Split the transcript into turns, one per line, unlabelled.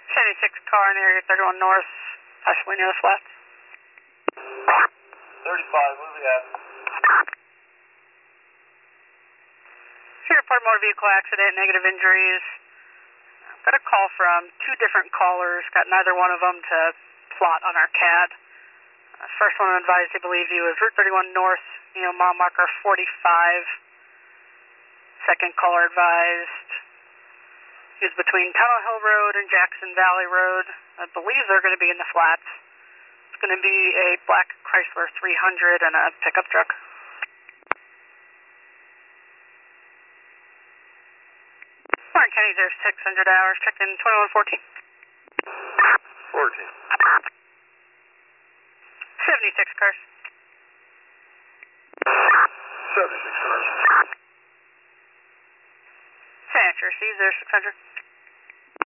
76 car in area 31 North, possibly near the flats.
35, what do we have?
Here, report motor vehicle accident, negative injuries. I've got a call from two different callers, got neither one of them to plot on our CAD. First one advised they believe he was Route 31 North, mile marker 45. Second caller advised he was between Tunnel Hill Road and Jackson Valley Road. I believe they're going to be in the flats. It's going to be a black Chrysler 300 and a pickup truck. Warren County 0600 hours, check in 2114.
14.
76 cars.
76 cars.
San Andreas, 0600.